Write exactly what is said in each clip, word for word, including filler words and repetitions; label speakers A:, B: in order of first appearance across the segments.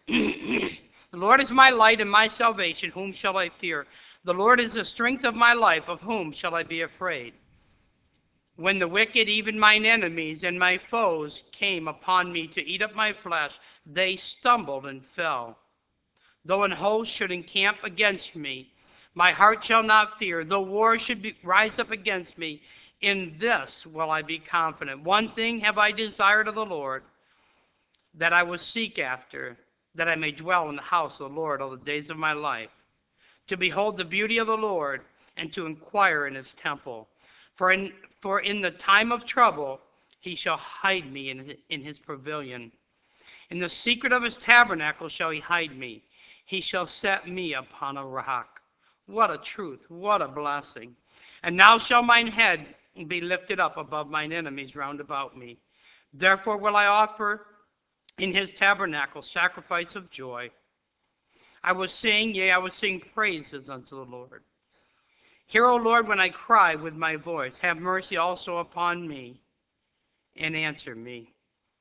A: The Lord is my light and my salvation. Whom shall I fear? The Lord is the strength of my life. Of whom shall I be afraid? When the wicked, even mine enemies and my foes, came upon me to eat up my flesh, they stumbled and fell. Though an host should encamp against me, my heart shall not fear. Though war should be, rise up against me, in this will I be confident. One thing have I desired of the Lord, that I will seek after, that I may dwell in the house of the Lord all the days of my life, to behold the beauty of the Lord, and to inquire in his temple. For in, for in the time of trouble he shall hide me in his, in his pavilion. In the secret of his tabernacle shall he hide me. He shall set me upon a rock. What a truth, what a blessing. And now shall mine head be lifted up above mine enemies round about me. Therefore will I offer in his tabernacle sacrifice of joy. I will sing, yea, I will sing praises unto the Lord. Hear, O Lord, when I cry with my voice. Have mercy also upon me, and answer me.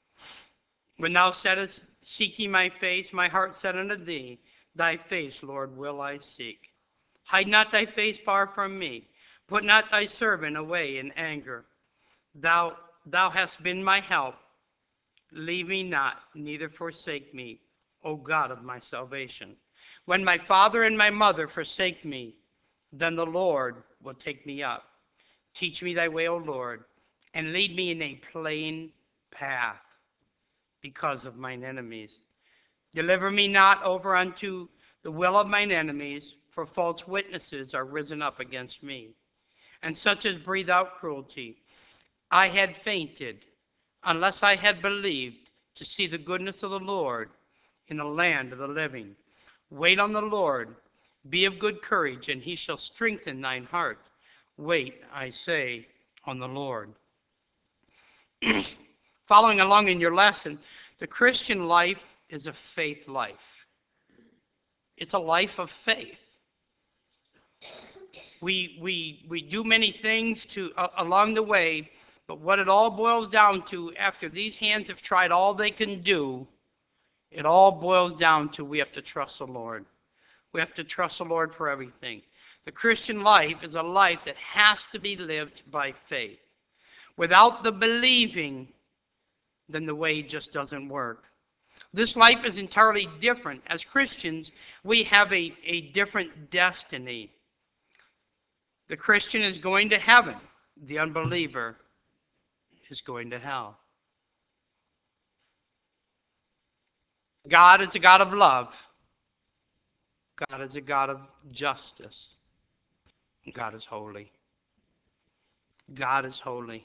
A: When thou saidst, seek ye my face, my heart said unto thee, thy face, Lord, will I seek. Hide not thy face far from me. Put not thy servant away in anger. Thou, thou hast been my help. Leave me not, neither forsake me, O God of my salvation. When my father and my mother forsake me, then the Lord will take me up. Teach me thy way, O Lord, and lead me in a plain path because of mine enemies. Deliver me not over unto the will of mine enemies, for false witnesses are risen up against me, and such as breathe out cruelty. I had fainted, unless I had believed to see the goodness of the Lord in the land of the living. Wait on the Lord, be of good courage, and he shall strengthen thine heart. Wait, I say, on the Lord. Following along in your lesson, the Christian life is a faith life. It's a life of faith. We, we, we do many things to, uh, along the way, but what it all boils down to, after these hands have tried all they can do, it all boils down to we have to trust the Lord. We have to trust the Lord for everything. The Christian life is a life that has to be lived by faith. Without the believing, then the way just doesn't work. This life is entirely different. As Christians, we have a, a different destiny. The Christian is going to heaven. The unbeliever is going to hell. God is a God of love. God is a God of justice. God is holy. God is holy.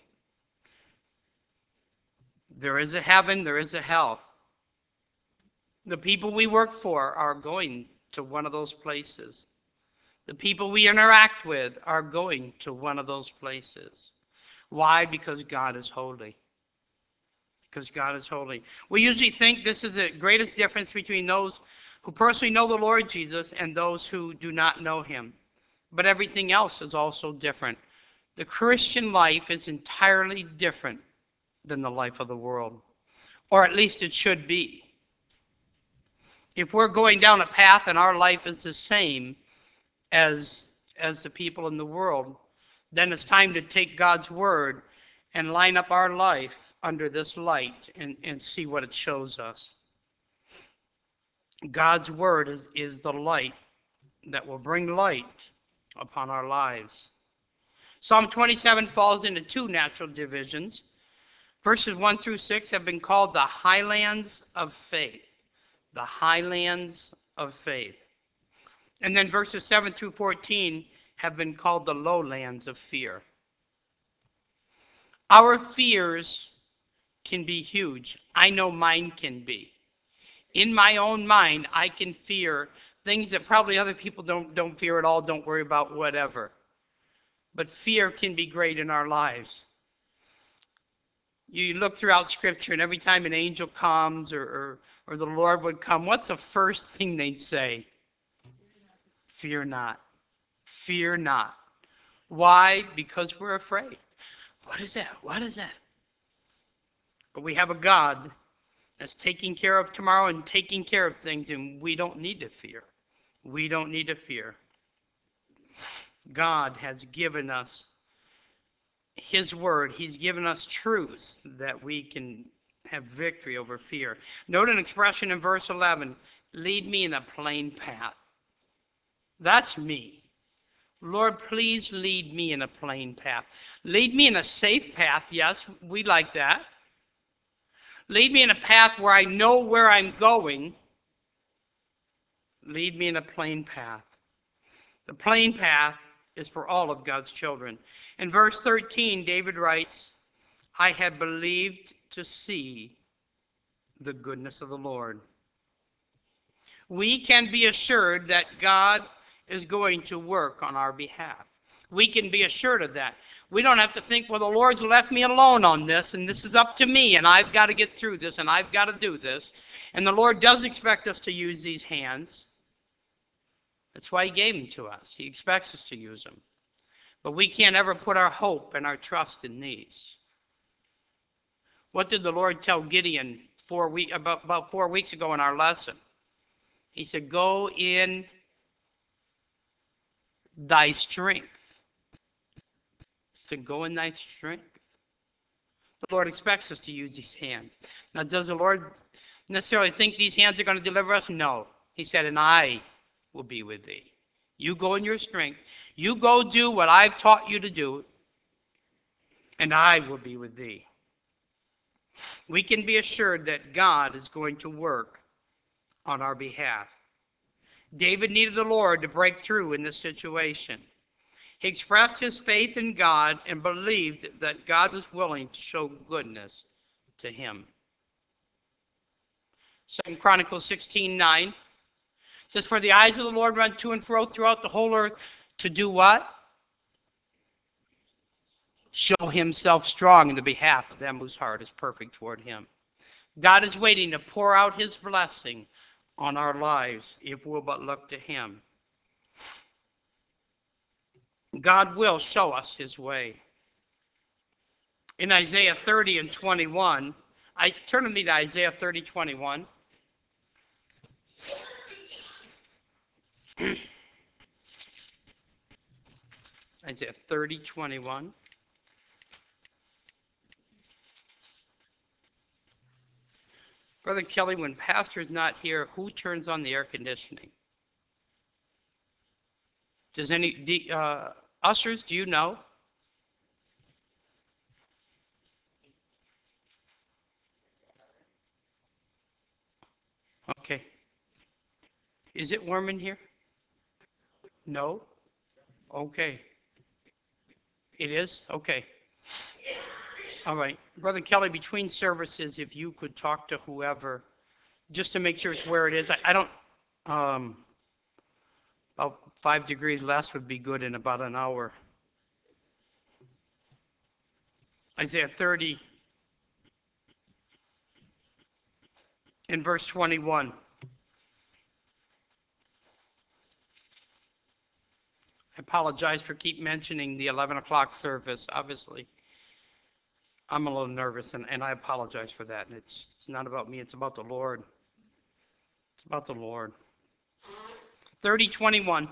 A: There is a heaven, there is a hell. The people we work for are going to one of those places. The people we interact with are going to one of those places. Why? Because God is holy. Because God is holy. We usually think this is the greatest difference between those who personally know the Lord Jesus and those who do not know him. But everything else is also different. The Christian life is entirely different than the life of the world. Or at least it should be. If we're going down a path and our life is the same as, as the people in the world, then it's time to take God's word and line up our life under this light and, and see what it shows us. God's word is, is the light that will bring light upon our lives. Psalm twenty-seven falls into two natural divisions. Verses one through six have been called the highlands of faith. The highlands of faith. And then verses seven through fourteen have been called the lowlands of fear. Our fears can be huge. I know mine can be. In my own mind, I can fear things that probably other people don't, don't fear at all, don't worry about, whatever. But fear can be great in our lives. You look throughout Scripture, and every time an angel comes or, or, or the Lord would come, what's the first thing they'd say? Fear not. Fear not. Why? Because we're afraid. What is that? What is that? But we have a God That's taking care of tomorrow and taking care of things, and we don't need to fear. We don't need to fear. God has given us His word. He's given us truths that we can have victory over fear. Note an expression in verse eleven, lead me in a plain path. That's me. Lord, please lead me in a plain path. Lead me in a safe path. Yes, we like that. Lead me in a path where I know where I'm going. Lead me in a plain path. The plain path is for all of God's children. In verse thirteen, David writes, I have believed to see the goodness of the Lord. We can be assured that God is going to work on our behalf. We can be assured of that. We don't have to think, well, the Lord's left me alone on this, and this is up to me, and I've got to get through this, and I've got to do this. And the Lord does expect us to use these hands. That's why He gave them to us. He expects us to use them. But we can't ever put our hope and our trust in these. What did the Lord tell Gideon four week, about, about four weeks ago in our lesson? He said, go in thy strength. He said, go in thy strength. The Lord expects us to use these hands. Now, does the Lord necessarily think these hands are going to deliver us? No. He said, and I will be with thee. You go in your strength. You go do what I've taught you to do, and I will be with thee. We can be assured that God is going to work on our behalf. David needed the Lord to break through in this situation. He expressed his faith in God and believed that God was willing to show goodness to him. Second Chronicles sixteen nine says, for the eyes of the Lord run to and fro throughout the whole earth to do what? Show Himself strong in the behalf of them whose heart is perfect toward Him. God is waiting to pour out His blessing on our lives if we'll but look to Him. God will show us His way. In Isaiah thirty and twenty-one, I turn with me to Isaiah thirty, twenty-one. Isaiah thirty, twenty-one. Brother Kelly, when Pastor's not here, who turns on the air conditioning? Does any, uh, ushers, do you know? Okay. Is it warm in here? No? Okay. It is? Okay. All right. Brother Kelly, between services, if you could talk to whoever, just to make sure it's where it is. I, I don't, um, about five degrees less would be good in about an hour. Isaiah thirty, in verse twenty-one. I apologize for keep mentioning the eleven o'clock service. Obviously, I'm a little nervous, and, and I apologize for that. And it's, it's not about me. It's about the Lord. It's about the Lord. thirty twenty-one.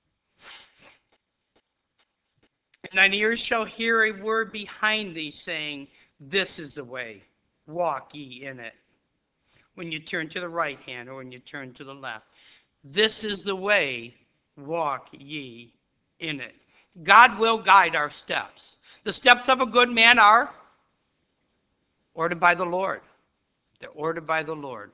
A: And thine ears shall hear a word behind thee, saying, this is the way, walk ye in it. When you turn to the right hand or when you turn to the left. This is the way, walk ye in it. God will guide our steps. The steps of a good man are ordered by the Lord. They're ordered by the Lord.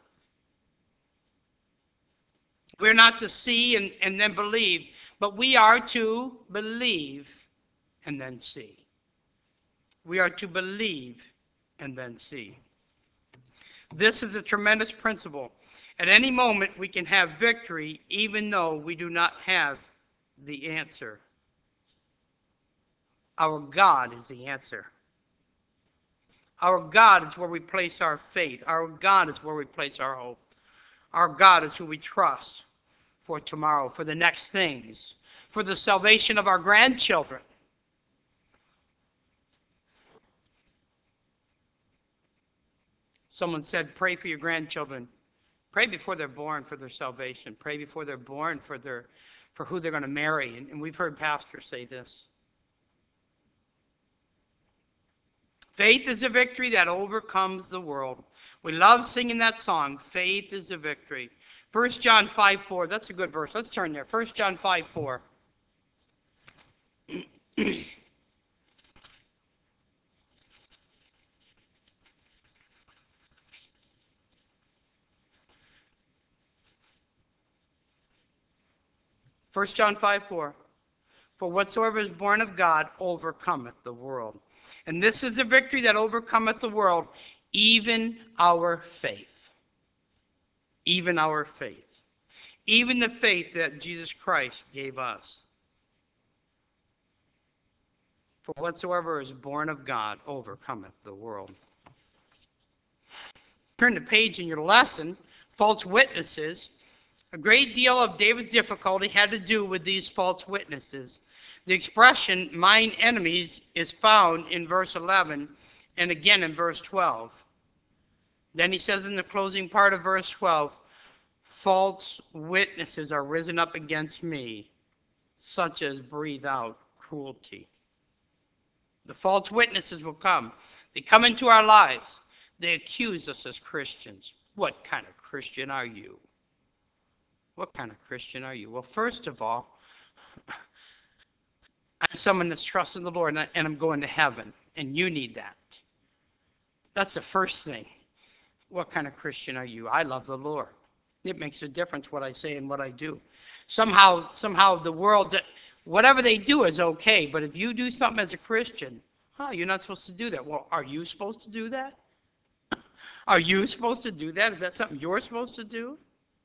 A: We're not to see and, and then believe, but we are to believe and then see. We are to believe and then see. This is a tremendous principle. At any moment, we can have victory even though we do not have the answer. Our God is the answer. Our God is where we place our faith. Our God is where we place our hope. Our God is who we trust for tomorrow, for the next things, for the salvation of our grandchildren. Someone said, pray for your grandchildren. Pray before they're born for their salvation. Pray before they're born for their for who they're going to marry. And, and we've heard pastors say this. Faith is a victory that overcomes the world. We love singing that song, Faith is a Victory. First John five four, that's a good verse. Let's turn there. First John five four. First John five four. For whatsoever is born of God overcometh the world. And this is a victory that overcometh the world, even our faith. Even our faith. Even the faith that Jesus Christ gave us. For whatsoever is born of God overcometh the world. Turn the page in your lesson, false witnesses. A great deal of David's difficulty had to do with these false witnesses. The expression, mine enemies, is found in verse eleven and again in verse twelve. Then he says in the closing part of verse twelve, false witnesses are risen up against me, such as breathe out cruelty. The false witnesses will come. They come into our lives. They accuse us as Christians. What kind of Christian are you? What kind of Christian are you? Well, first of all, I'm someone that's trusting the Lord and I'm going to heaven, and you need that. That's the first thing. What kind of Christian are you? I love the Lord. It makes a difference what I say and what I do. Somehow, somehow the world, whatever they do is okay, but if you do something as a Christian, huh, you're not supposed to do that. Well, are you supposed to do that? Are you supposed to do that? Is that something you're supposed to do?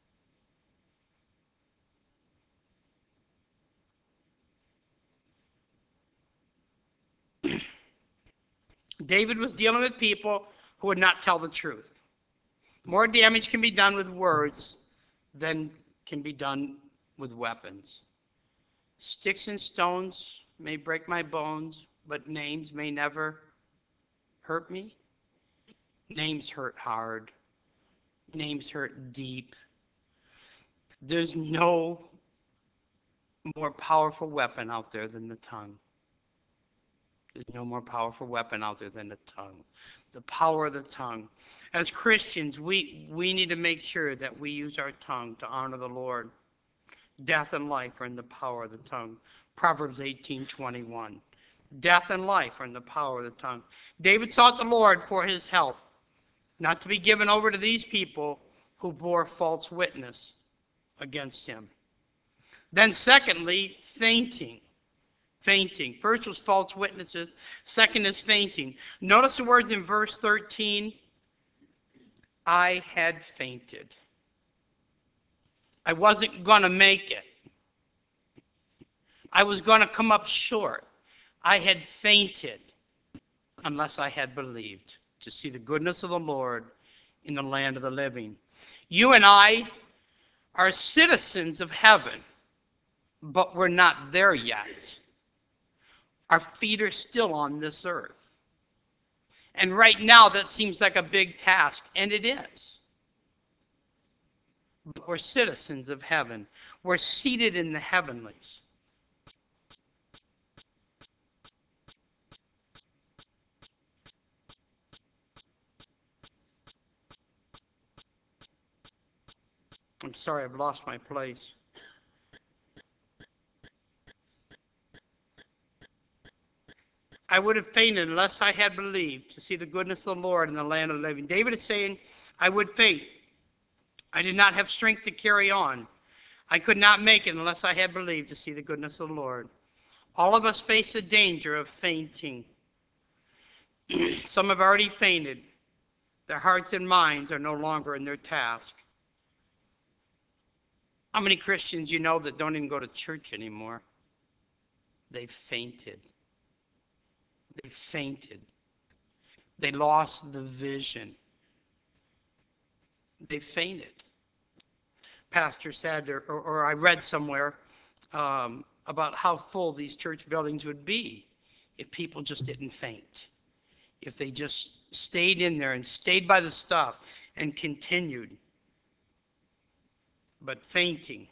A: David was dealing with people who would not tell the truth. More damage can be done with words than can be done with weapons. Sticks and stones may break my bones, but names may never hurt me. Names hurt hard. Names hurt deep. There's no more powerful weapon out there than the tongue. There's no more powerful weapon out there than the tongue. The power of the tongue. As Christians, we, we need to make sure that we use our tongue to honor the Lord. Death and life are in the power of the tongue. Proverbs eighteen twenty-one. Death and life are in the power of the tongue. David sought the Lord for his help, not to be given over to these people who bore false witness against him. Then secondly, fainting. Fainting. First was false witnesses. Second is fainting. Notice the words in verse thirteen. I had fainted. I wasn't going to make it. I was going to come up short. I had fainted unless I had believed to see the goodness of the Lord in the land of the living. You and I are citizens of heaven, but we're not there yet. Our feet are still on this earth. And right now that seems like a big task, and it is. But we're citizens of heaven. We're seated in the heavenlies. I'm sorry, I've lost my place. I would have fainted unless I had believed to see the goodness of the Lord in the land of the living. David is saying, I would faint. I did not have strength to carry on. I could not make it unless I had believed to see the goodness of the Lord. All of us face the danger of fainting. Some have already fainted. Their hearts and minds are no longer in their task. How many Christians you know that don't even go to church anymore? They've fainted. They fainted. They lost the vision. They fainted. Pastor said, or, or, or I read somewhere um, about how full these church buildings would be if people just didn't faint. If they just stayed in there and stayed by the stuff and continued, but fainting.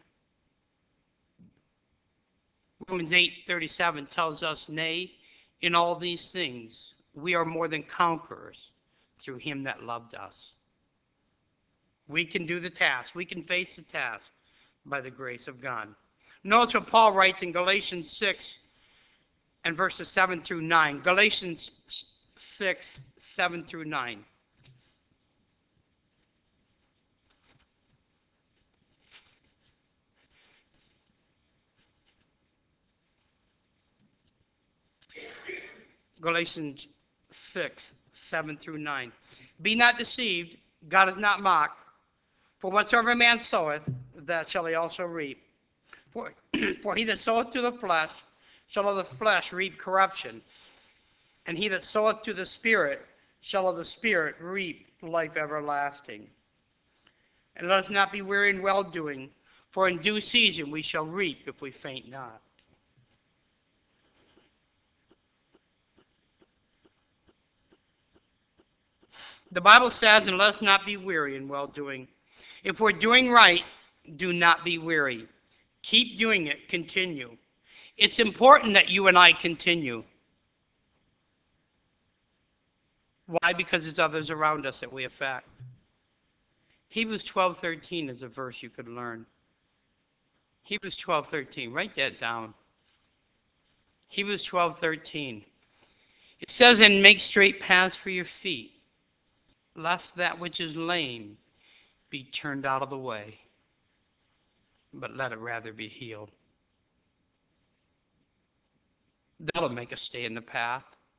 A: Romans eight thirty-seven tells us, nay, in all these things we are more than conquerors through him that loved us. We can do the task. We can face the task by the grace of God. Notice what Paul writes in Galatians six and verses seven through nine. Galatians six, seven through nine. Galatians six, seven through nine. Be not deceived, God is not mocked. For whatsoever a man soweth, that shall he also reap. For, for he that soweth to the flesh shall of the flesh reap corruption. And he that soweth to the Spirit shall of the Spirit reap life everlasting. And let us not be weary in well-doing, for in due season we shall reap if we faint not. The Bible says, and let us not be weary in well-doing. If we're doing right, do not be weary. Keep doing it. Continue. It's important that you and I continue. Why? Because there's others around us that we affect. Hebrews twelve thirteen is a verse you could learn. Hebrews twelve thirteen. Write that down. Hebrews twelve thirteen. It says, and make straight paths for your feet, lest that which is lame be turned out of the way, but let it rather be healed. That'll make us stay in the path.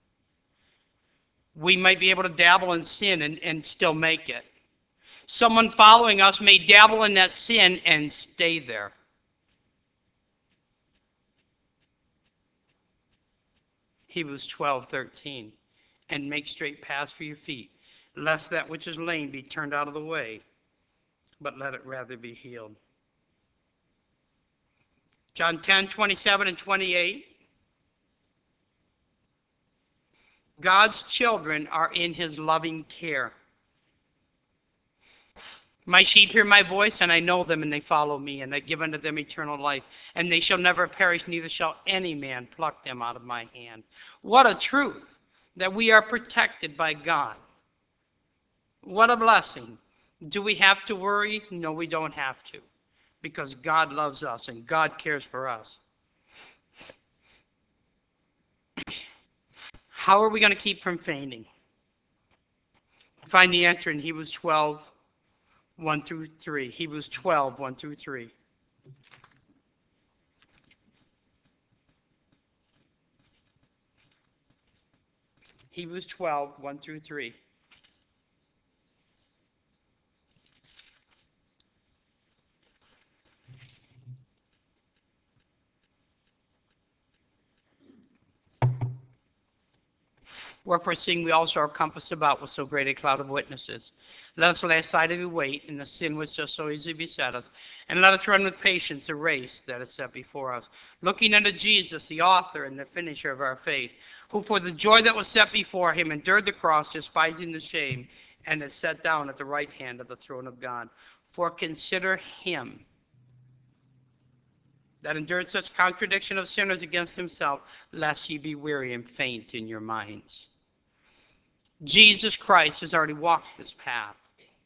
A: We might be able to dabble in sin and, and still make it. Someone following us may dabble in that sin and stay there. Hebrews twelve thirteen. And make straight paths for your feet, lest that which is lame be turned out of the way, but let it rather be healed. John ten twenty-seven and twenty-eight. God's children are in his loving care. My sheep hear my voice, and I know them, and they follow me, and I give unto them eternal life, and they shall never perish, neither shall any man pluck them out of my hand. What a truth, that we are protected by God. What a blessing. Do we have to worry? No, we don't have to, because God loves us, and God cares for us. How are we going to keep from fainting? Find the answer in Hebrews twelve, one through three. Hebrews twelve, one through three. Hebrews twelve, one through three. Wherefore, seeing we also are compassed about with so great a cloud of witnesses, let us lay aside every weight and the sin which does so easily beset us, and let us run with patience the race that is set before us, looking unto Jesus, the author and the finisher of our faith, who for the joy that was set before him endured the cross, despising the shame, and is set down at the right hand of the throne of God. For consider him that endured such contradiction of sinners against himself, lest ye be weary and faint in your minds. Jesus Christ has already walked this path.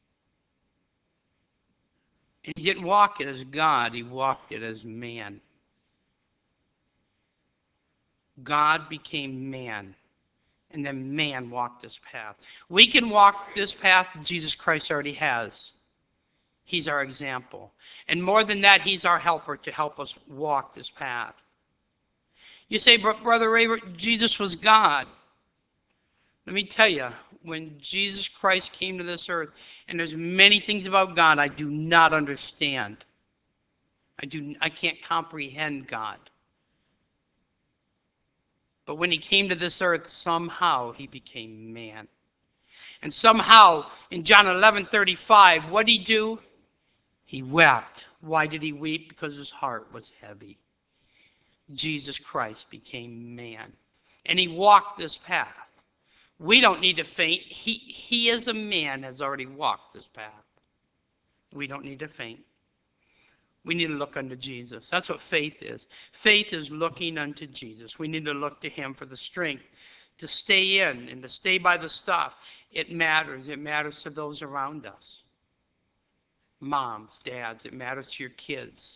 A: And he didn't walk it as God, he walked it as man. God became man, and then man walked this path. We can walk this path Jesus Christ already has. He's our example. And more than that, he's our helper to help us walk this path. You say, Brother Ray, Jesus was God. Let me tell you, when Jesus Christ came to this earth, and there's many things about God I do not understand. I do I can't comprehend God. But when he came to this earth, somehow he became man. And somehow, in John eleven thirty-five, what did he do? He wept. Why did he weep? Because his heart was heavy. Jesus Christ became man. And he walked this path. We don't need to faint. He, he as a man has already walked this path. We don't need to faint. We need to look unto Jesus. That's what faith is. Faith is looking unto Jesus. We need to look to him for the strength to stay in and to stay by the stuff. It matters. It matters to those around us. Moms, dads, it matters to your kids.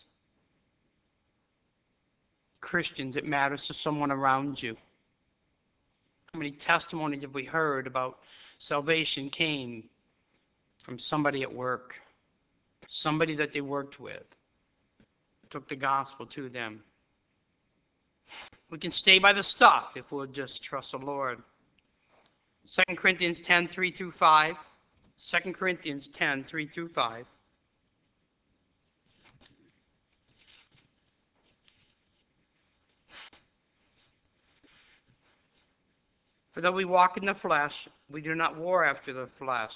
A: Christians, it matters to someone around you. How many testimonies have we heard about salvation came from somebody at work, somebody that they worked with, took the gospel to them. We can stay by the stuff if we'll just trust the Lord. Second Corinthians ten, three through five. Second Corinthians ten, three through five. For though we walk in the flesh, we do not war after the flesh.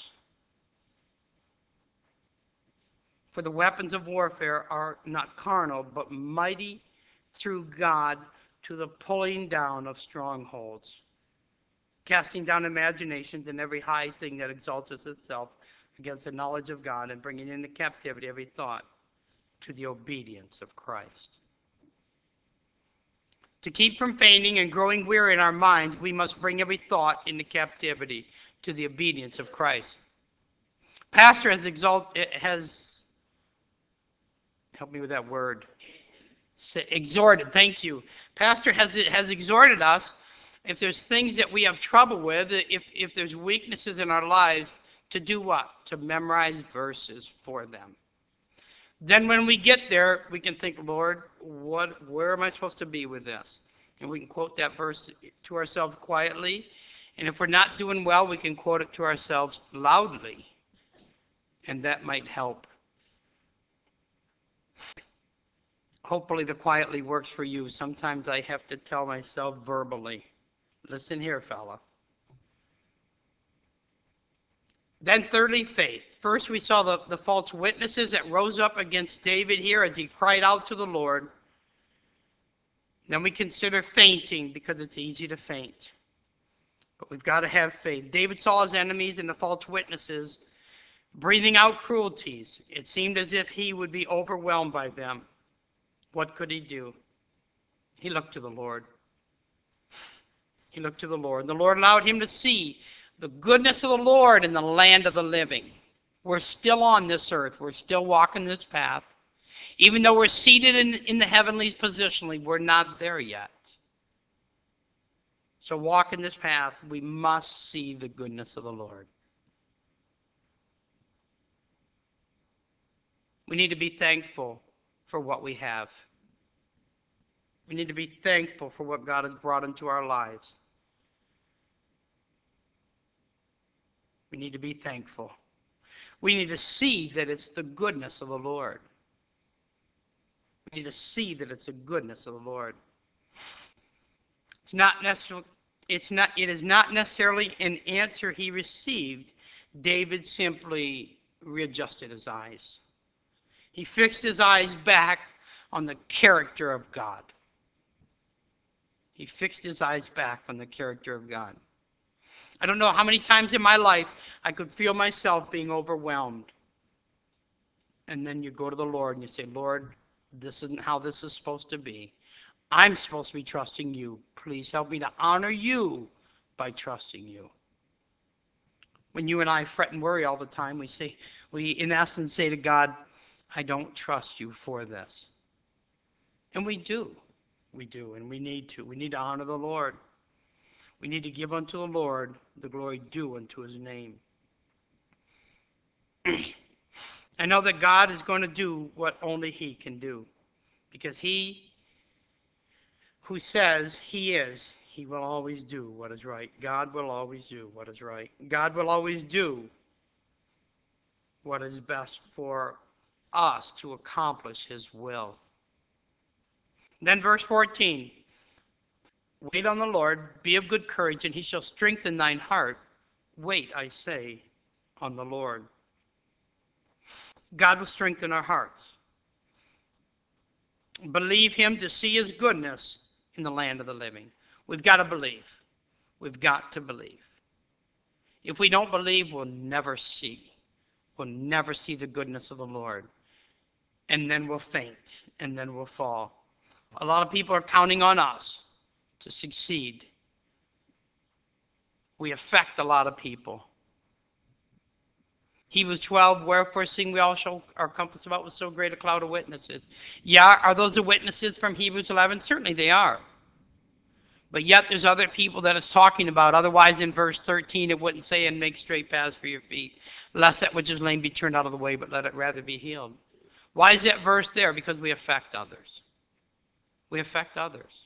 A: For the weapons of warfare are not carnal, but mighty through God to the pulling down of strongholds, casting down imaginations and every high thing that exalts itself against the knowledge of God, and bringing into captivity every thought to the obedience of Christ. To keep from fainting and growing weary in our minds, we must bring every thought into captivity to the obedience of Christ. Pastor has exalt has help me with that word. Exhorted. Thank you. Pastor has has exhorted us. If there's things that we have trouble with, if if there's weaknesses in our lives, to do what? To memorize verses for them. Then when we get there, we can think, Lord, what, where am I supposed to be with this? And we can quote that verse to ourselves quietly. And if we're not doing well, we can quote it to ourselves loudly. And that might help. Hopefully the quietly works for you. Sometimes I have to tell myself verbally. Listen here, fella. Then thirdly, faith. First we saw the, the false witnesses that rose up against David here as he cried out to the Lord. Then we consider fainting because it's easy to faint. But we've got to have faith. David saw his enemies and the false witnesses breathing out cruelties. It seemed as if he would be overwhelmed by them. What could he do? He looked to the Lord. He looked to the Lord. The Lord allowed him to see the goodness of the Lord in the land of the living. We're still on this earth. We're still walking this path. Even though we're seated in, in the heavenlies positionally, we're not there yet. So walking this path, we must see the goodness of the Lord. We need to be thankful for what we have. We need to be thankful for what God has brought into our lives. We need to be thankful. We need to see that it's the goodness of the Lord. We need to see that it's the goodness of the Lord. It's not necessarily, it's not, it is not necessarily an answer he received. David simply readjusted his eyes. He fixed his eyes back on the character of God. He fixed his eyes back on the character of God. I don't know how many times in my life I could feel myself being overwhelmed. And then you go to the Lord and you say, Lord, this isn't how this is supposed to be. I'm supposed to be trusting you. Please help me to honor you by trusting you. When you and I fret and worry all the time, we say, we in essence say to God, I don't trust you for this. And we do. We do, and we need to. We need to honor the Lord. We need to give unto the Lord the glory due unto his name. I know that God is going to do what only he can do. Because he who says he is, he will always do what is right. God will always do what is right. God will always do what is best for us to accomplish his will. Then verse fourteen. Wait on the Lord, be of good courage, and he shall strengthen thine heart. Wait, I say, on the Lord. God will strengthen our hearts. Believe him to see his goodness in the land of the living. We've got to believe. We've got to believe. If we don't believe, we'll never see. We'll never see the goodness of the Lord. And then we'll faint, and then we'll fall. A lot of people are counting on us to succeed. We affect a lot of people. Hebrews twelve, wherefore seeing we all shall are compassed about with so great a cloud of witnesses. Yeah, are those the witnesses from Hebrews eleven? Certainly they are. But yet there's other people that it's talking about. Otherwise in verse thirteen it wouldn't say, and make straight paths for your feet, lest that which is lame be turned out of the way, but let it rather be healed. Why is that verse there? Because we affect others. We affect others.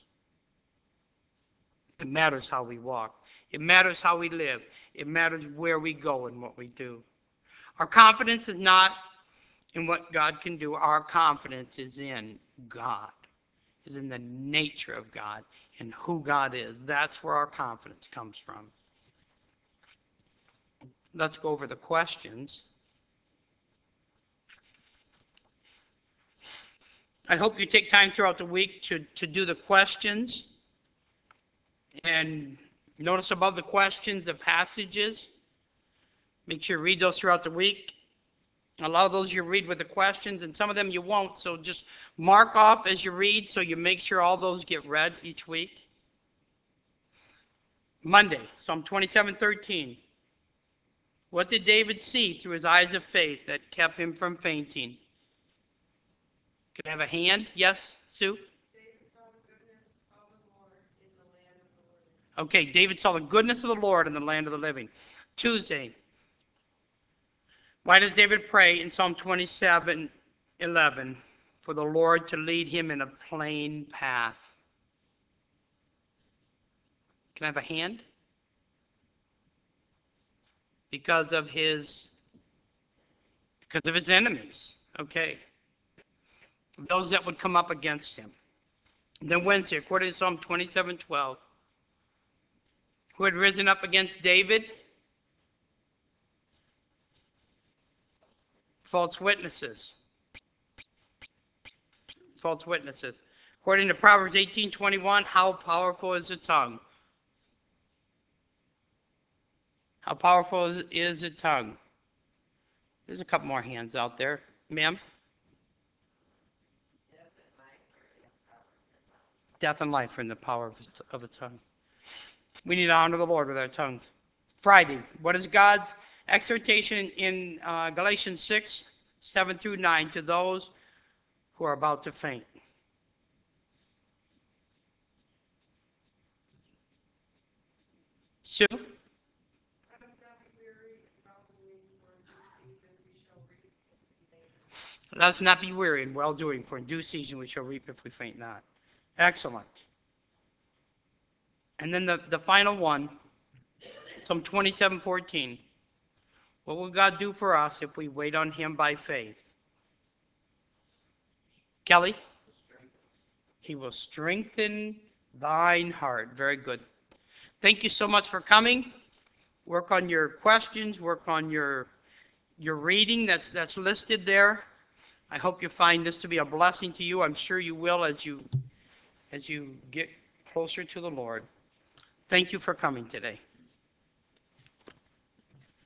A: It matters how we walk. It matters how we live. It matters where we go and what we do. Our confidence is not in what God can do. Our confidence is in God, is in the nature of God and who God is. That's where our confidence comes from. Let's go over the questions. I hope you take time throughout the week to, to do the questions. And notice above the questions the passages. Make sure you read those throughout the week. A lot of those you read with the questions, and some of them you won't. So just mark off as you read so you make sure all those get read each week. Monday, Psalm twenty-seven thirteen. What did David see through his eyes of faith that kept him from fainting? Can I have a hand? Yes, Sue?
B: David saw the goodness of the Lord in the land of the living.
A: Okay, David saw the goodness of the Lord in the land of the living. Tuesday. Why does David pray in Psalm twenty-seven eleven for the Lord to lead him in a plain path? Can I have a hand? Because of his because of his enemies. Okay. Those that would come up against him. Then Wednesday, according to Psalm twenty-seven twelve, who had risen up against David? False witnesses. False witnesses. According to Proverbs eighteen twenty-one, how powerful is the tongue? How powerful is, is the tongue? There's a couple more hands out there. Ma'am? Death and life are in the power of, of the tongue. We need to honor the Lord with our tongues. Friday, what is God's exhortation in uh, Galatians six, seven through nine to those who are about to faint? Sue? Let us not be weary in well-doing, for in due season we shall reap if we faint not. Excellent. And then the, the final one, Psalm twenty-seven fourteen. What will God do for us if we wait on him by faith? Kelly? He will strengthen thine heart. Very good. Thank you so much for coming. Work on your questions. Work on your, your reading that's, that's listed there. I hope you find this to be a blessing to you. I'm sure you will as you, as you get closer to the Lord. Thank you for coming today.